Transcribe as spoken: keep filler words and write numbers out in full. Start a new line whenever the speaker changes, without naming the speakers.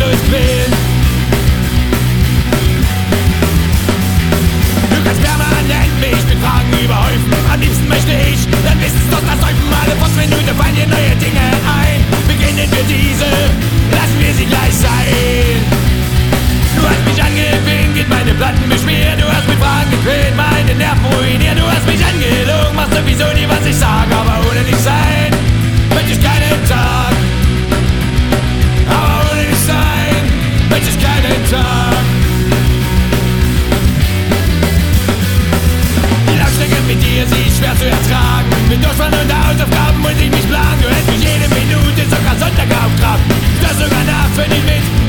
endlos quälen. Du kannst permanent mich mit Fragen überhäufen. Am liebsten möchte ich dann wissenslos das Säufen. Alle Postminute fallen dir neue Dinge ein. Beginnen wir diese, lassen wir sie gleich sein. Du hast mich angepinkelt, meine Platten beschmiert. Du hast mit Fragen gequält, meine Nerven ruiniert. Du hast mich angelogen, machst sowieso nie, was ich sag. Aber ohne dich sein, möchte ich keinen Tag. Aber ohne dich sein, möchte ich keinen Tag. Die Lautstärke mit dir, sie ist schwer zu ertragen. Mit Durchfall und Hausaufgaben muss ich mich plagen. Du hältst mich jede Minute, sogar Sonntag aufgraben. Störst sogar nachts, wenn ich mit